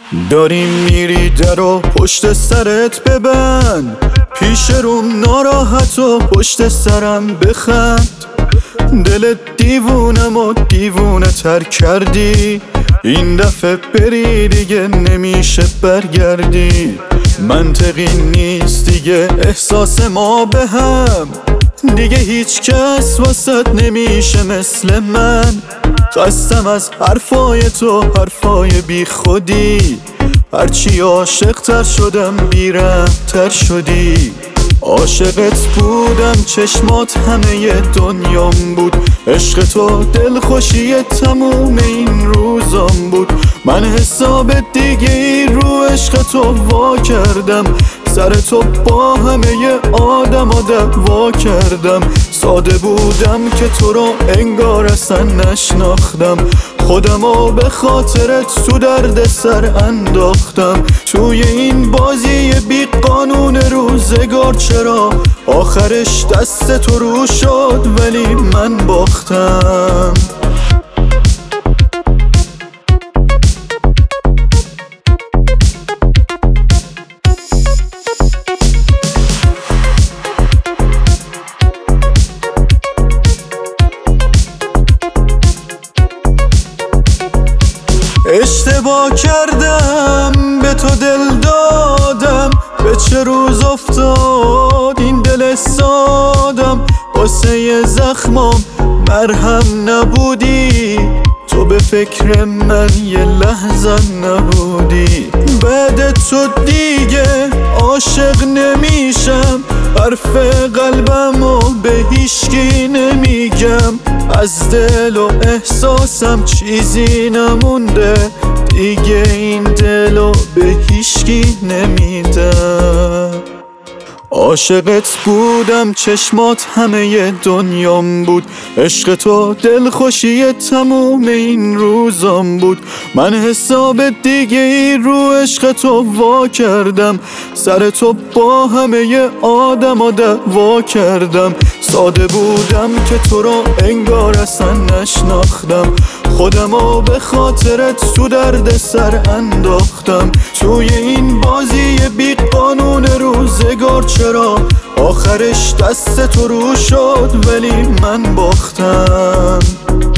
داری میری درو پشت سرت ببند، پیش روم ناراحت و پشت سرم بخند. دلت دیوونم و دیوونه تر کردی، این دفعه بری دیگه نمیشه برگردی. منطقی نیست دیگه احساس ما به هم، دیگه هیچ کس واسط نمیشه مثل من. خستم از حرفای تو، حرفای بی خودی، هرچی عاشق تر شدم بی‌رحم تر شدی. عاشقت بودم چشمات همه دنیام بود، عشق تو دلخوشی تموم این روزام بود. من حساب دیگه ای رو عشق تو وا کردم، سر تو با همه آدم دعوا کردم. ساده بودم که تو رو انگار اصلا نشناختم، خودمو به خاطرت تو درد سر انداختم. توی این بازی بی قانون روزگار چرا آخرش دست تو رو شد ولی من باختم. اشتباه کردم به تو دل دادم، به چه روز افتاد این دل سادم. واسه زخمام مرهم نبودی، تو به فکر من یه لحظه نبودی. بعد تو دیگه عاشق نمیشم، حرف قلبمو به هیچکی نمیگم. از دل و احساسم چیزی نمونده دیگه، این دلو به هیچکی نمیدم. عاشقت بودم چشمات همه دنیام بود، عشق تو دلخوشی تموم این روزام بود. من حساب دیگه ای رو عشق تو وا کردم، سر تو با همه آدم دعوا کردم. ساده بودم که تو رو انگار اصلا نشناختم، خودمو به خاطرت تو درد سر انداختم. توی این بازی بی قانون روزگار چرا آخرش دست تو رو شد ولی من باختم.